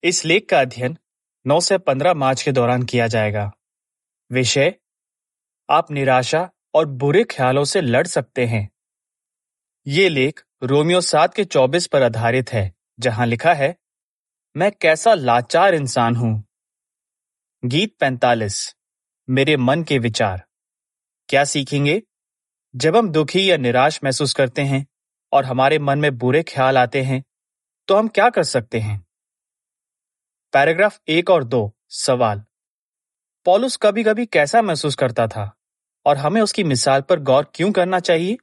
इस लेख का अध्ययन 9 से 15 मार्च के दौरान किया जाएगा। विषय: आप निराशा और बुरे ख्यालों से लड़ सकते हैं। ये लेख रोमियो 7 के 24 पर आधारित है, जहां लिखा है, मैं कैसा लाचार इंसान हूं। गीत 45, मेरे मन के विचार। क्या सीखेंगे? जब हम दुखी या निराश महसूस करते हैं और हमारे मन में बुरे ख्याल आते हैं, तो हम क्या कर सकते हैं? पैराग्राफ 1 और 2 सवाल: पौलुस कभी कभी कैसा महसूस करता था और हमें उसकी मिसाल पर गौर क्यों करना चाहिए?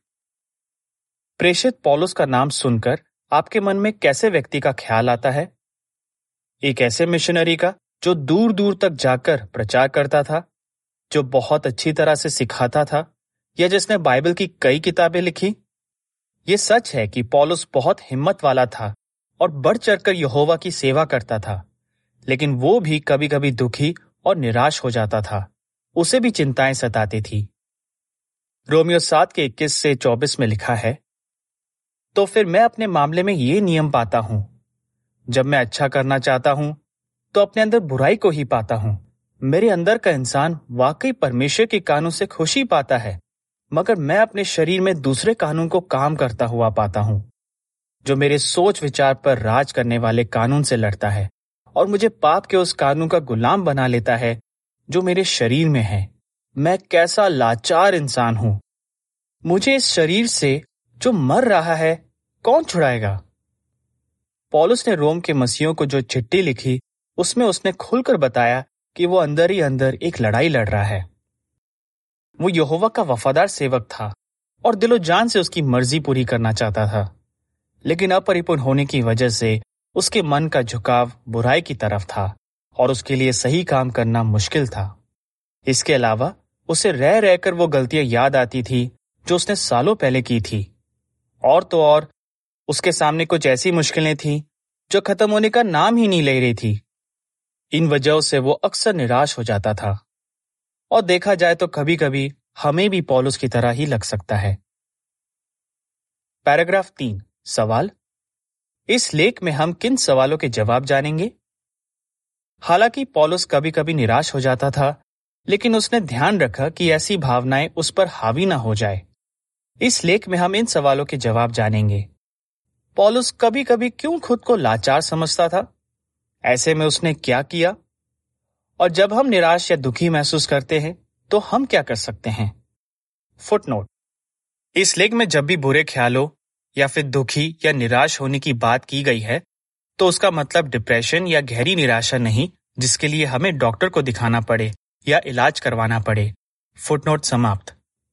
प्रेषित पौलुस का नाम सुनकर आपके मन में कैसे व्यक्ति का ख्याल आता है? एक ऐसे मिशनरी का जो दूर दूर तक जाकर प्रचार करता था, जो बहुत अच्छी तरह से सिखाता था, या जिसने बाइबल की कई किताबें लिखी? ये सच है कि पौलुस बहुत हिम्मत वाला था और बढ़ चढ़कर यहोवा की सेवा करता था, लेकिन वो भी कभी कभी दुखी और निराश हो जाता था। उसे भी चिंताएं सताती थी। रोमियो 7 के 21 से 24 में लिखा है, तो फिर मैं अपने मामले में ये नियम पाता हूं, जब मैं अच्छा करना चाहता हूं तो अपने अंदर बुराई को ही पाता हूं। मेरे अंदर का इंसान वाकई परमेश्वर के कानून से खुशी पाता है, मगर मैं अपने शरीर में दूसरे कानून को काम करता हुआ पाता हूं, जो मेरे सोच विचार पर राज करने वाले कानून से लड़ता है और मुझे पाप के उस कानून का गुलाम बना लेता है जो मेरे शरीर में है। मैं कैसा लाचार इंसान हूं। मुझे इस शरीर से जो मर रहा है कौन छुड़ाएगा? पौलुस ने रोम के मसीहों को जो चिट्ठी लिखी, उसमें उसने खुलकर बताया कि वो अंदर ही अंदर एक लड़ाई लड़ रहा है। वो यहोवा का वफादार सेवक था और दिलो जान से उसकी मर्जी पूरी करना चाहता था, लेकिन अपरिपूर्ण होने की वजह से उसके मन का झुकाव बुराई की तरफ था और उसके लिए सही काम करना मुश्किल था। इसके अलावा उसे रह रहकर वो गलतियां याद आती थी जो उसने सालों पहले की थी, और तो और उसके सामने कुछ ऐसी मुश्किलें थीं जो खत्म होने का नाम ही नहीं ले रही थी। इन वजहों से वो अक्सर निराश हो जाता था, और देखा जाए तो कभी कभी हमें भी पौलुस की तरह ही लग सकता है। पैराग्राफ 3 सवाल: इस लेख में हम किन सवालों के जवाब जानेंगे? हालांकि पौलुस कभी कभी निराश हो जाता था, लेकिन उसने ध्यान रखा कि ऐसी भावनाएं उस पर हावी ना हो जाए। इस लेख में हम इन सवालों के जवाब जानेंगे। पौलुस कभी कभी क्यों खुद को लाचार समझता था? ऐसे में उसने क्या किया? और जब हम निराश या दुखी महसूस करते हैं तो हम क्या कर सकते हैं? फुटनोट: इस लेख में जब भी बुरे ख्यालों या फिर दुखी या निराश होने की बात की गई है, तो उसका मतलब डिप्रेशन या गहरी निराशा नहीं, जिसके लिए हमें डॉक्टर को दिखाना पड़े या इलाज करवाना पड़े। फुटनोट समाप्त।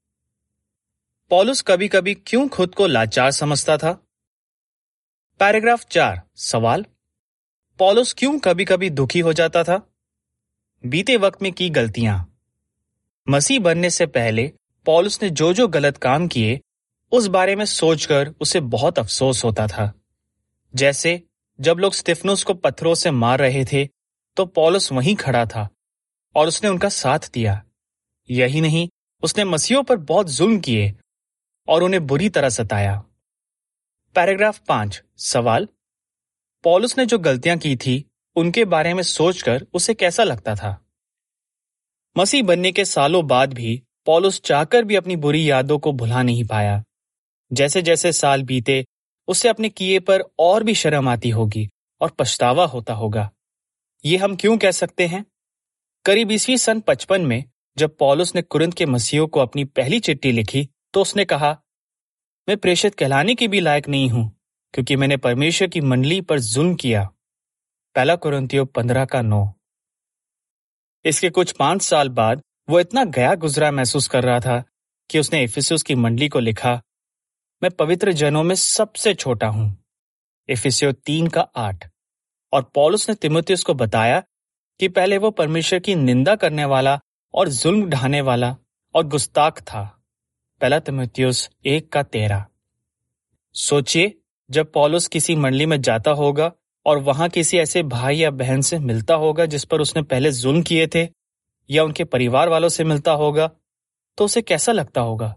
पौलुस कभी कभी क्यों खुद को लाचार समझता था? पैराग्राफ 4 सवाल: पौलुस क्यों कभी कभी दुखी हो जाता था? बीते वक्त में की गलतियां। मसीह बनने से पहले पौलुस ने जो जो गलत काम किए, उस बारे में सोचकर उसे बहुत अफसोस होता था। जैसे जब लोग स्तिफनुस को पत्थरों से मार रहे थे, तो पौलुस वहीं खड़ा था और उसने उनका साथ दिया। यही नहीं, उसने मसीहों पर बहुत जुल्म किए और उन्हें बुरी तरह सताया। पैराग्राफ 5 सवाल: पौलुस ने जो गलतियां की थी, उनके बारे में सोचकर उसे कैसा लगता था? मसीह बनने के सालों बाद भी पौलुस चाहकर भी अपनी बुरी यादों को भुला नहीं पाया। जैसे जैसे साल बीते, उसे अपने किए पर और भी शर्म आती होगी और पछतावा होता होगा। ये हम क्यों कह सकते हैं? करीब ईस्वी सन 55 में जब पौलुस ने कुरिन्थ के मसीहों को अपनी पहली चिट्ठी लिखी, तो उसने कहा, मैं प्रेषित कहलाने के भी लायक नहीं हूं, क्योंकि मैंने परमेश्वर की मंडली पर जुल्म किया। पहला कुरिन्थियों 15:9। इसके कुछ 5 साल बाद वो इतना गया गुजरा महसूस कर रहा था कि उसने इफिसुस की मंडली को लिखा, मैं पवित्र जनों में सबसे छोटा हूं। इफिसियों 3:8। और पौलुस ने तीमुथियुस को बताया कि पहले वो परमेश्वर की निंदा करने वाला और जुल्म ढाने वाला और गुस्ताख था। पहला तीमुथियुस 1:13। सोचिए, जब पौलुस किसी मंडली में जाता होगा और वहां किसी ऐसे भाई या बहन से मिलता होगा जिस पर उसने पहले जुल्म किए थे, या उनके परिवार वालों से मिलता होगा, तो उसे कैसा लगता होगा?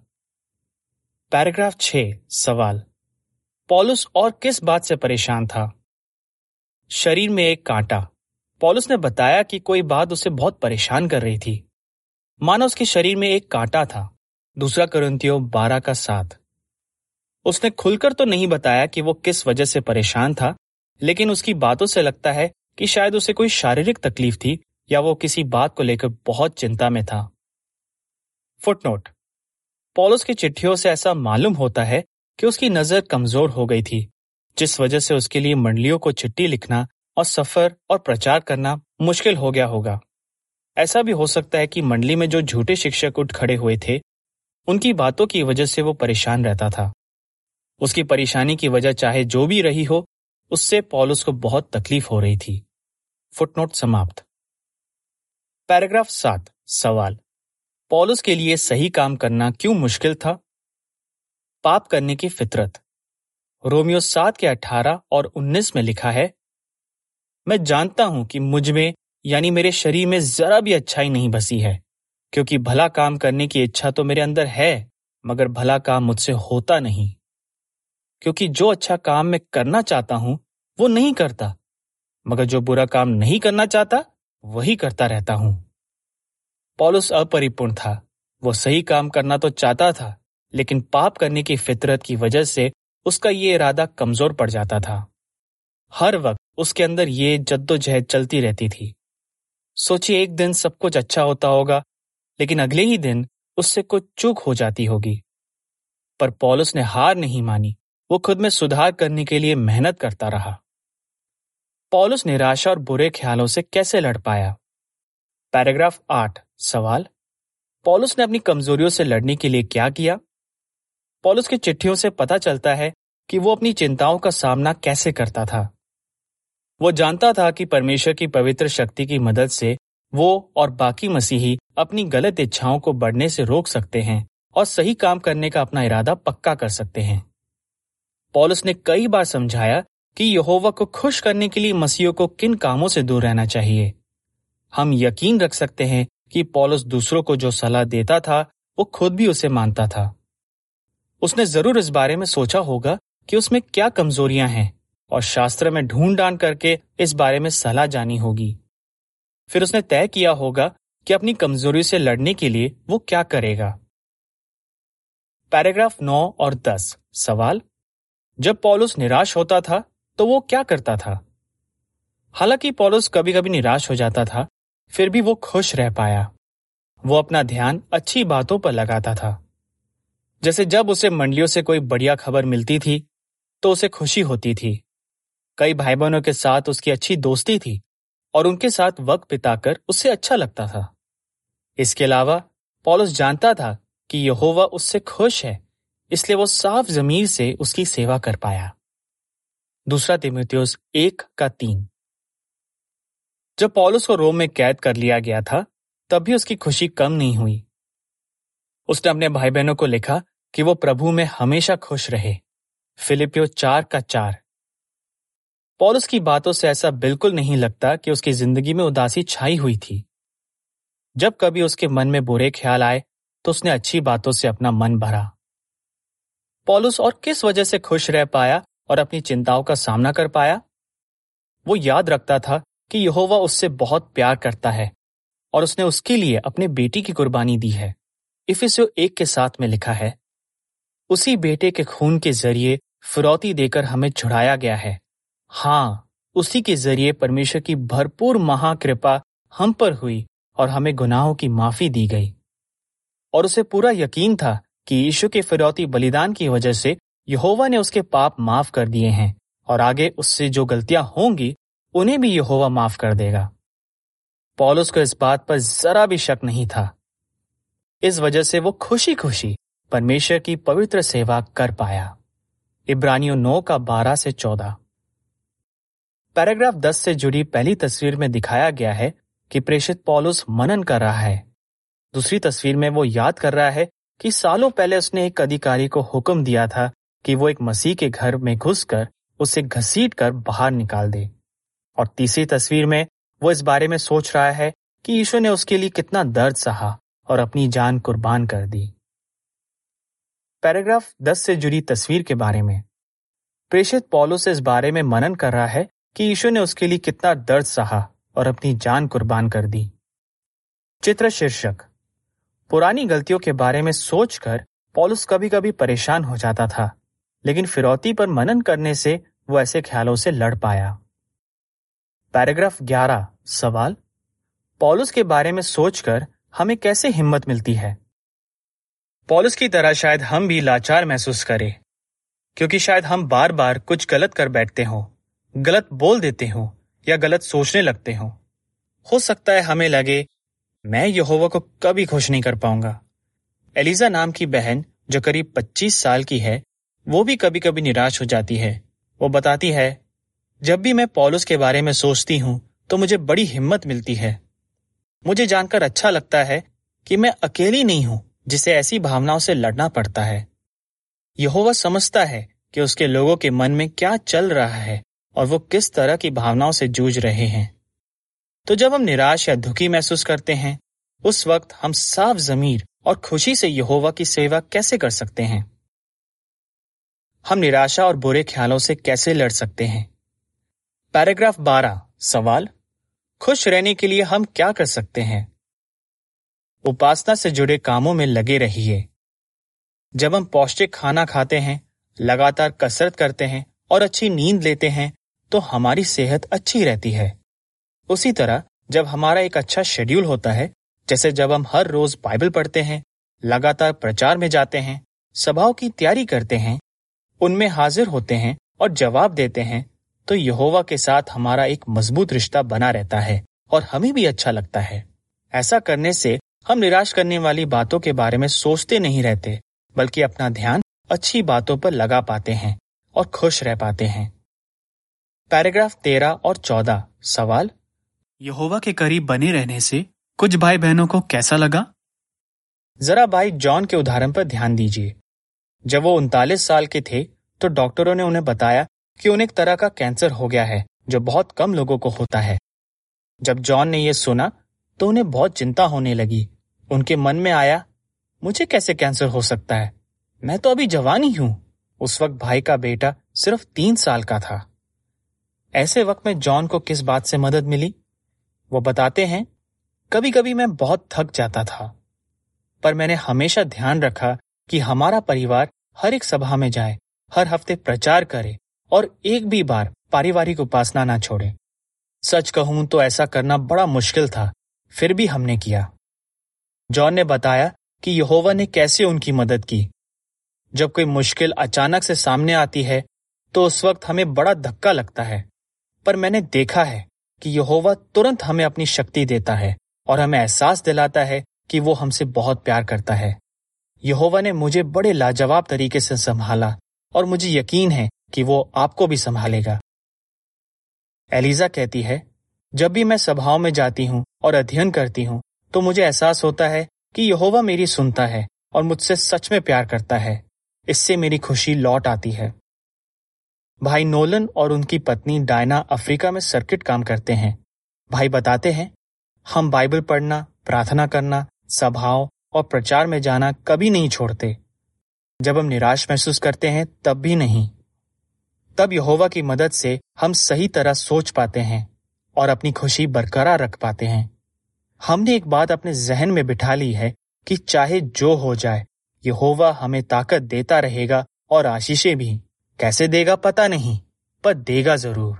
पैराग्राफ 6 सवाल: पौलुस और किस बात से परेशान था? शरीर में एक कांटा। पौलुस ने बताया कि कोई बात उसे बहुत परेशान कर रही थी, मानो उसके शरीर में एक कांटा था। दूसरा कुरिन्थियों 12:7। उसने खुलकर तो नहीं बताया कि वो किस वजह से परेशान था, लेकिन उसकी बातों से लगता है कि शायद उसे कोई शारीरिक तकलीफ थी या वो किसी बात को लेकर बहुत चिंता में था। फुटनोट: पौलुस की चिट्ठियों से ऐसा मालूम होता है कि उसकी नजर कमजोर हो गई थी, जिस वजह से उसके लिए मंडलियों को चिट्ठी लिखना और सफर और प्रचार करना मुश्किल हो गया होगा। ऐसा भी हो सकता है कि मंडली में जो झूठे शिक्षक उठ खड़े हुए थे, उनकी बातों की वजह से वो परेशान रहता था। उसकी परेशानी की वजह चाहे जो भी रही हो, उससे पौलुस को बहुत तकलीफ हो रही थी। फुटनोट समाप्त। पैराग्राफ 7 सवाल: पौलुस के लिए सही काम करना क्यों मुश्किल था? पाप करने की फितरत। रोमियो 7:18 और 19 में लिखा है, मैं जानता हूं कि मुझ में यानी मेरे शरीर में जरा भी अच्छाई नहीं बसी है, क्योंकि भला काम करने की इच्छा तो मेरे अंदर है, मगर भला काम मुझसे होता नहीं। क्योंकि जो अच्छा काम मैं करना चाहता हूं वो नहीं करता, मगर जो बुरा काम नहीं करना चाहता वही करता रहता हूं। पौलुस अपरिपूर्ण था। वो सही काम करना तो चाहता था, लेकिन पाप करने की फितरत की वजह से उसका ये इरादा कमजोर पड़ जाता था। हर वक्त उसके अंदर ये जद्दोजहद चलती रहती थी। सोचिए, एक दिन सब कुछ अच्छा होता होगा, लेकिन अगले ही दिन उससे कुछ चूक हो जाती होगी। पर पौलुस ने हार नहीं मानी। वो खुद में सुधार करने के लिए मेहनत करता रहा। पौलुस निराशा और बुरे ख्यालों से कैसे लड़ पाया? पैराग्राफ 8 सवाल: पौलुस ने अपनी कमजोरियों से लड़ने के लिए क्या किया? पौलुस की चिट्ठियों से पता चलता है कि वो अपनी चिंताओं का सामना कैसे करता था। वो जानता था कि परमेश्वर की पवित्र शक्ति की मदद से वो और बाकी मसीही अपनी गलत इच्छाओं को बढ़ने से रोक सकते हैं और सही काम करने का अपना इरादा पक्का कर सकते हैं। पौलुस ने कई बार समझाया कि यहोवा को खुश करने के लिए मसीहियों को किन कामों से दूर रहना चाहिए। हम यकीन रख सकते हैं कि पौलुस दूसरों को जो सलाह देता था वो खुद भी उसे मानता था। उसने जरूर इस बारे में सोचा होगा कि उसमें क्या कमजोरियां हैं और शास्त्र में ढूंढ डांड करके इस बारे में सलाह जानी होगी। फिर उसने तय किया होगा कि अपनी कमजोरी से लड़ने के लिए वो क्या करेगा। पैराग्राफ 9 और 10 सवाल: जब पौलुस निराश होता था तो वो क्या करता था? हालांकि पौलुस कभी कभी निराश हो जाता था, फिर भी वो खुश रह पाया। वो अपना ध्यान अच्छी बातों पर लगाता था। जैसे जब उसे मंडलियों से कोई बढ़िया खबर मिलती थी तो उसे खुशी होती थी। कई भाई बहनों के साथ उसकी अच्छी दोस्ती थी और उनके साथ वक्त बिताकर उसे अच्छा लगता था। इसके अलावा पौलुस जानता था कि यहोवा उससे खुश है, इसलिए वो साफ जमीर से उसकी सेवा कर पाया। दूसरा तीमुथियुस 1:3। जब पौलुस को रोम में कैद कर लिया गया था, तब भी उसकी खुशी कम नहीं हुई। उसने अपने भाई बहनों को लिखा कि वो प्रभु में हमेशा खुश रहे। फिलिपियों 4:4। पौलुस की बातों से ऐसा बिल्कुल नहीं लगता कि उसकी जिंदगी में उदासी छाई हुई थी। जब कभी उसके मन में बुरे ख्याल आए तो उसने अच्छी बातों से अपना मन भरा। पौलुस और किस वजह से खुश रह पाया और अपनी चिंताओं का सामना कर पाया? वो याद रखता था कि यहोवा उससे बहुत प्यार करता है और उसने उसके लिए अपने बेटी की कुर्बानी दी है। इफिसियों 1:7 में लिखा है, उसी बेटे के खून के जरिए फिरौती देकर हमें छुड़ाया गया है। हाँ, उसी के जरिए परमेश्वर की भरपूर महाकृपा हम पर हुई और हमें गुनाहों की माफी दी गई। और उसे पूरा यकीन था कि यीशु के फिरौती बलिदान की वजह से यहोवा ने उसके पाप माफ कर दिए हैं और आगे उससे जो गलतियां होंगी उन्हें भी यहोवा माफ कर देगा। पौलुस को इस बात पर जरा भी शक नहीं था। इस वजह से वो खुशी खुशी परमेश्वर की पवित्र सेवा कर पाया। इब्रानियों 9:12-14। पैराग्राफ 10 से जुड़ी पहली तस्वीर में दिखाया गया है कि प्रेषित पौलुस मनन कर रहा है। दूसरी तस्वीर में वो याद कर रहा है कि सालों पहले उसने एक अधिकारी को हुक्म दिया था कि वो एक मसीह के घर में घुसकर उसे घसीटकर बाहर निकाल दे। और तीसरी तस्वीर में वो इस बारे में सोच रहा है कि यीशु ने उसके लिए कितना दर्द सहा और अपनी जान कुर्बान कर दी। पैराग्राफ 10 से जुड़ी तस्वीर के बारे में प्रेषित पौलुस इस बारे में मनन कर रहा है कि यीशु ने उसके लिए कितना दर्द सहा और अपनी जान कुर्बान कर दी। चित्र शीर्षक: पुरानी गलतियों के बारे में सोचकर पौलुस कभी कभी परेशान हो जाता था, लेकिन फिरौती पर मनन करने से वो ऐसे ख्यालों से लड़ पाया। पैराग्राफ 11 सवाल: पौलुस के बारे में सोचकर हमें कैसे हिम्मत मिलती है? पौलुस की तरह शायद हम भी लाचार महसूस करें, क्योंकि शायद हम बार बार कुछ गलत कर बैठते हों, गलत बोल देते हों या गलत सोचने लगते हों। हो सकता है हमें लगे, मैं यहोवा को कभी खुश नहीं कर पाऊंगा। एलिजा नाम की बहन जो करीब 25 साल की है, वो भी कभी कभी निराश हो जाती है। वो बताती है, जब भी मैं पौलुस के बारे में सोचती हूँ तो मुझे बड़ी हिम्मत मिलती है। मुझे जानकर अच्छा लगता है कि मैं अकेली नहीं हूँ जिसे ऐसी भावनाओं से लड़ना पड़ता है। यहोवा समझता है कि उसके लोगों के मन में क्या चल रहा है और वो किस तरह की भावनाओं से जूझ रहे हैं। तो जब हम निराश या दुखी महसूस करते हैं, उस वक्त हम साफ ज़मीर और खुशी से यहोवा की सेवा कैसे कर सकते हैं? हम निराशा और बुरे ख्यालों से कैसे लड़ सकते हैं? पैराग्राफ 12 सवाल: खुश रहने के लिए हम क्या कर सकते हैं? उपासना से जुड़े कामों में लगे रहिए। जब हम पौष्टिक खाना खाते हैं, लगातार कसरत करते हैं और अच्छी नींद लेते हैं, तो हमारी सेहत अच्छी रहती है। उसी तरह जब हमारा एक अच्छा शेड्यूल होता है, जैसे जब हम हर रोज बाइबल पढ़ते हैं, लगातार प्रचार में जाते हैं, सभाओं की तैयारी करते हैं, उनमें हाजिर होते हैं और जवाब देते हैं, तो यहोवा के साथ हमारा एक मजबूत रिश्ता बना रहता है और हमें भी अच्छा लगता है। ऐसा करने से हम निराश करने वाली बातों के बारे में सोचते नहीं रहते, बल्कि अपना ध्यान अच्छी बातों पर लगा पाते हैं और खुश रह पाते हैं। पैराग्राफ 13 और 14 सवाल: यहोवा के करीब बने रहने से कुछ भाई बहनों को कैसा लगा? जरा भाई जॉन के उदाहरण पर ध्यान दीजिए। जब वो 39 साल के थे तो डॉक्टरों ने उन्हें बताया कि उन्हें एक तरह का कैंसर हो गया है जो बहुत कम लोगों को होता है। जब जॉन ने यह सुना तो उन्हें बहुत चिंता होने लगी। उनके मन में आया, मुझे कैसे कैंसर हो सकता है? मैं तो अभी जवान ही हूं। उस वक्त भाई का बेटा सिर्फ 3 साल का था। ऐसे वक्त में जॉन को किस बात से मदद मिली? वो बताते हैं, कभी कभी मैं बहुत थक जाता था, पर मैंने हमेशा ध्यान रखा कि हमारा परिवार हर एक सभा में जाए, हर हफ्ते प्रचार करे और एक भी बार पारिवारिक उपासना ना छोड़े। सच कहूं तो ऐसा करना बड़ा मुश्किल था, फिर भी हमने किया। जॉन ने बताया कि यहोवा ने कैसे उनकी मदद की। जब कोई मुश्किल अचानक से सामने आती है तो उस वक्त हमें बड़ा धक्का लगता है, पर मैंने देखा है कि यहोवा तुरंत हमें अपनी शक्ति देता है और हमें एहसास दिलाता है कि वो हमसे बहुत प्यार करता है। यहोवा ने मुझे बड़े लाजवाब तरीके से संभाला और मुझे यकीन है कि वो आपको भी संभालेगा। एलिजा कहती है, जब भी मैं सभाओं में जाती हूँ और अध्ययन करती हूँ तो मुझे एहसास होता है कि यहोवा मेरी सुनता है और मुझसे सच में प्यार करता है। इससे मेरी खुशी लौट आती है। भाई नोलन और उनकी पत्नी डायना अफ्रीका में सर्किट काम करते हैं। भाई बताते हैं, हम बाइबल पढ़ना, प्रार्थना करना, सभाओं और प्रचार में जाना कभी नहीं छोड़ते। जब हम निराश महसूस करते हैं तब भी नहीं। तब यहोवा की मदद से हम सही तरह सोच पाते हैं और अपनी खुशी बरकरार रख पाते हैं। हमने एक बात अपने जहन में बिठा ली है कि चाहे जो हो जाए, यहोवा हमें ताकत देता रहेगा और आशीषें भी। कैसे देगा पता नहीं, पर देगा जरूर।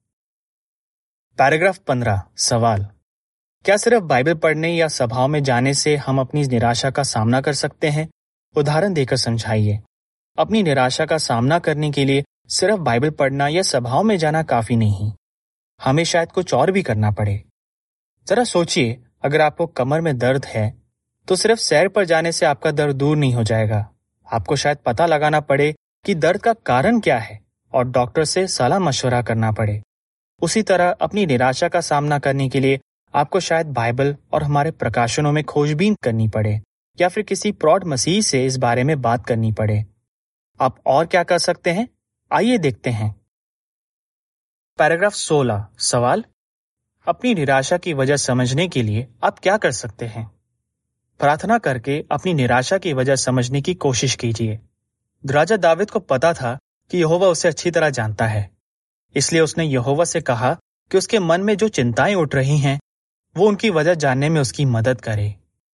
पैराग्राफ 15 सवाल: क्या सिर्फ बाइबल पढ़ने या सभाओं में जाने से हम अपनी निराशा का सामना कर सकते हैं? उदाहरण देकर समझाइए। अपनी निराशा का सामना करने के लिए सिर्फ बाइबल पढ़ना या सभाओं में जाना काफी नहीं, हमें शायद कुछ और भी करना पड़े। जरा सोचिए, अगर आपको कमर में दर्द है तो सिर्फ सैर पर जाने से आपका दर्द दूर नहीं हो जाएगा। आपको शायद पता लगाना पड़े कि दर्द का कारण क्या है और डॉक्टर से सलाह मशवरा करना पड़े। उसी तरह अपनी निराशा का सामना करने के लिए आपको शायद बाइबल और हमारे प्रकाशनों में खोजबीन करनी पड़े या फिर किसी प्रौढ़ मसीह से इस बारे में बात करनी पड़े। आप और क्या कर सकते हैं? आइए देखते हैं। पैराग्राफ 16 सवाल: अपनी निराशा की वजह समझने के लिए आप क्या कर सकते हैं? प्रार्थना करके अपनी निराशा की वजह समझने की कोशिश कीजिए। राजा दाविद को पता था कि यहोवा उसे अच्छी तरह जानता है। इसलिए उसने यहोवा से कहा कि उसके मन में जो चिंताएं उठ रही हैं वो उनकी वजह जानने में उसकी मदद करे।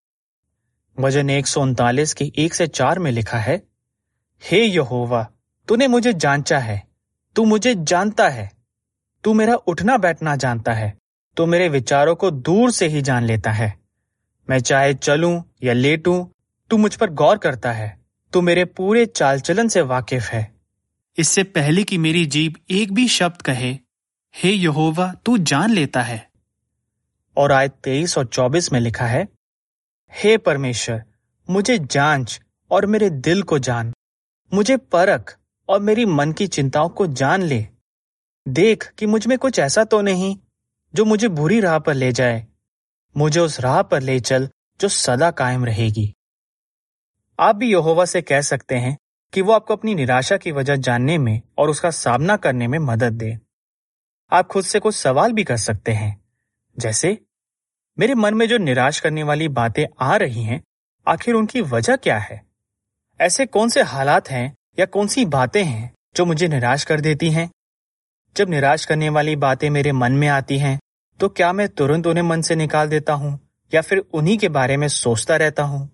वचन 139 के 1 से 4 में लिखा है, हे यहोवा, तूने मुझे जांचा है, तू मुझे जानता है, तू मेरा उठना बैठना जानता है, तू मेरे विचारों को दूर से ही जान लेता है। मैं चाहे चलूं या लेटूं, तू मुझ पर गौर करता है, तू मेरे पूरे चाल चलन से वाकिफ है। इससे पहले कि मेरी जीभ एक भी शब्द कहे, हे यहोवा, तू जान लेता है। और आयत 23 और 24 में लिखा है, हे परमेश्वर, मुझे जांच और मेरे दिल को जान, मुझे परख और मेरी मन की चिंताओं को जान ले। देख कि मुझ में कुछ ऐसा तो नहीं जो मुझे बुरी राह पर ले जाए। मुझे उस राह पर ले चल जो सदा कायम रहेगी। आप भी यहोवा से कह सकते हैं कि वो आपको अपनी निराशा की वजह जानने में और उसका सामना करने में मदद दे। आप खुद से कुछ सवाल भी कर सकते हैं, जैसे, मेरे मन में जो निराश करने वाली बातें आ रही हैं, आखिर उनकी वजह क्या है? ऐसे कौन से हालात हैं या कौन सी बातें हैं जो मुझे निराश कर देती हैं? जब निराश करने वाली बातें मेरे मन में आती हैं, तो क्या मैं तुरंत उन्हें मन से निकाल देता हूं या फिर उन्हीं के बारे में सोचता रहता हूं?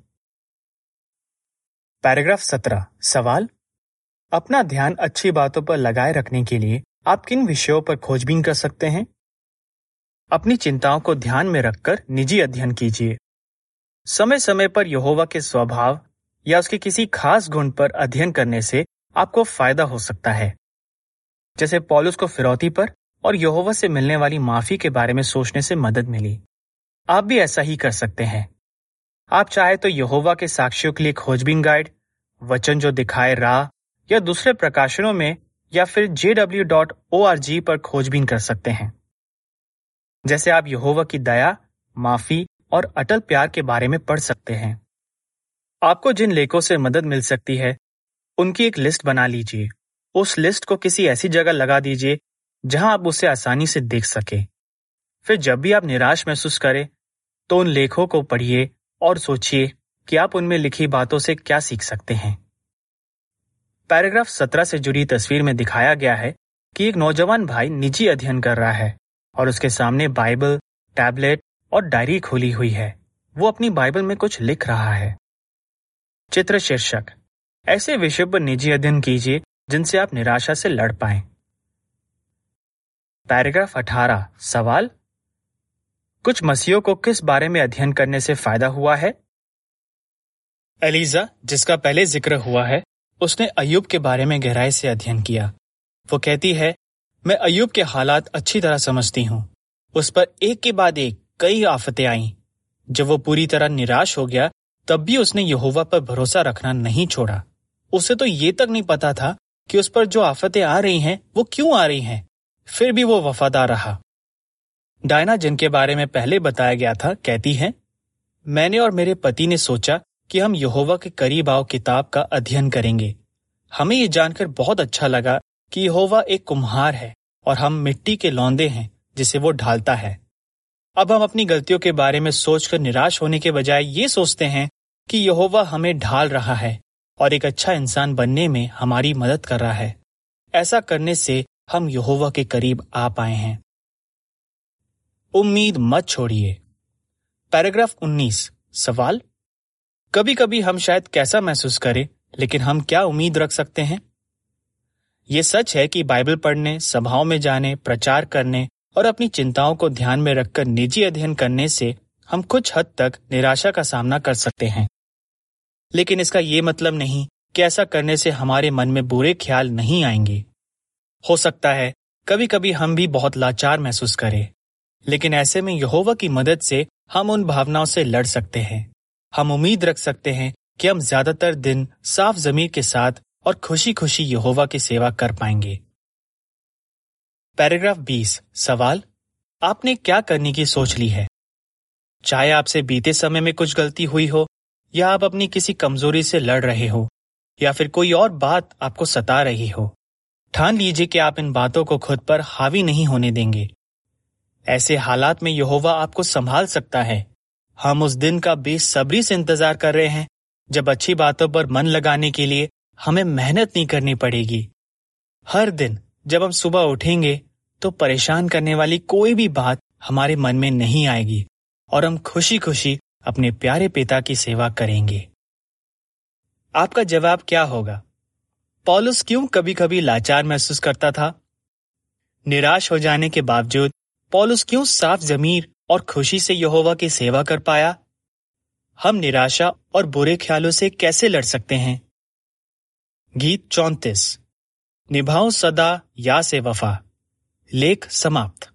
पैराग्राफ 17 सवाल, अपना ध्यान अच्छी बातों पर लगाए रखने के लिए आप किन विषयों पर खोजबीन कर सकते हैं? अपनी चिंताओं को ध्यान में रखकर निजी अध्ययन कीजिए। समय समय पर यहोवा के स्वभाव या उसके किसी खास गुण पर अध्ययन करने से आपको फायदा हो सकता है। जैसे पौलुस को फिरौती पर और यहोवा से मिलने वाली माफी के बारे में सोचने से मदद मिली। आप भी ऐसा ही कर सकते हैं। आप चाहे तो यहोवा के साक्ष्यों के लिए खोजबीन गाइड, वचन जो दिखाए राह या दूसरे प्रकाशनों में या फिर jw.org पर खोजबीन कर सकते हैं। जैसे आप यहोवा की दया, माफी और अटल प्यार के बारे में पढ़ सकते हैं। आपको जिन लेखों से मदद मिल सकती है, उनकी एक लिस्ट बना लीजिए। उस लिस्ट को किसी ऐसी जगह लगा दीजिए जहां आप उसे आसानी से देख सके। फिर जब भी आप निराश महसूस करें, तो उन लेखों को पढ़िए और सोचिए कि आप उनमें लिखी बातों से क्या सीख सकते हैं। पैराग्राफ 17 से जुड़ी तस्वीर में दिखाया गया है कि एक नौजवान भाई निजी अध्ययन कर रहा है और उसके सामने बाइबल, टैबलेट और डायरी खोली हुई है। वो अपनी बाइबल में कुछ लिख रहा है। चित्र शीर्षक, ऐसे विषयों पर निजी अध्ययन कीजिए जिनसे आप निराशा से लड़ पाएं। पैराग्राफ 18 सवाल, कुछ मसीहों को किस बारे में अध्ययन करने से फायदा हुआ है? एलिजा, जिसका पहले जिक्र हुआ है, उसने अय्यूब के बारे में गहराई से अध्ययन किया। वो कहती है, मैं अय्यूब के हालात अच्छी तरह समझती हूँ। उस पर एक के बाद एक कई आफतें आईं। जब वो पूरी तरह निराश हो गया, तब भी उसने यहोवा पर भरोसा रखना नहीं छोड़ा। उसे तो ये तक नहीं पता था कि उस पर जो आफतें आ रही हैं वो क्यों आ रही हैं। फिर भी वो वफादार रहा। डायना, जिनके बारे में पहले बताया गया था, कहती हैं, मैंने और मेरे पति ने सोचा कि हम यहोवा के करीब आओ किताब का अध्ययन करेंगे। हमें ये जानकर बहुत अच्छा लगा कि यहोवा एक कुम्हार है और हम मिट्टी के लौंदे हैं जिसे वो ढालता है। अब हम अपनी गलतियों के बारे में सोचकर निराश होने के बजाय ये सोचते हैं कि यहोवा हमें ढाल रहा है और एक अच्छा इंसान बनने में हमारी मदद कर रहा है। ऐसा करने से हम यहोवा के करीब आ पाए हैं। उम्मीद मत छोड़िए। पैराग्राफ 19 सवाल, कभी कभी हम शायद कैसा महसूस करें, लेकिन हम क्या उम्मीद रख सकते हैं? ये सच है कि बाइबल पढ़ने, सभाओं में जाने, प्रचार करने और अपनी चिंताओं को ध्यान में रखकर निजी अध्ययन करने से हम कुछ हद तक निराशा का सामना कर सकते हैं। लेकिन इसका ये मतलब नहीं कि ऐसा करने से हमारे मन में बुरे ख्याल नहीं आएंगे। हो सकता है कभी कभी हम भी बहुत लाचार महसूस करें, लेकिन ऐसे में यहोवा की मदद से हम उन भावनाओं से लड़ सकते हैं। हम उम्मीद रख सकते हैं कि हम ज्यादातर दिन साफ ज़मीर के साथ और खुशी खुशी यहोवा की सेवा कर पाएंगे। पैराग्राफ 20 सवाल, आपने क्या करने की सोच ली है? चाहे आपसे बीते समय में कुछ गलती हुई हो, या आप अपनी किसी कमजोरी से लड़ रहे हो, या फिर कोई और बात आपको सता रही हो, ठान लीजिए कि आप इन बातों को खुद पर हावी नहीं होने देंगे। ऐसे हालात में यहोवा आपको संभाल सकता है। हम उस दिन का बेसब्री से इंतजार कर रहे हैं जब अच्छी बातों पर मन लगाने के लिए हमें मेहनत नहीं करनी पड़ेगी। हर दिन जब हम सुबह उठेंगे तो परेशान करने वाली कोई भी बात हमारे मन में नहीं आएगी और हम खुशी खुशी अपने प्यारे पिता की सेवा करेंगे। आपका जवाब क्या होगा? पौलुस क्यों कभी कभी लाचार महसूस करता था? निराश हो जाने के बावजूद पौलुस क्यों साफ ज़मीर और खुशी से यहोवा की सेवा कर पाया? हम निराशा और बुरे ख्यालों से कैसे लड़ सकते हैं? गीत 34। निभाओ सदा या से वफा। लेख समाप्त।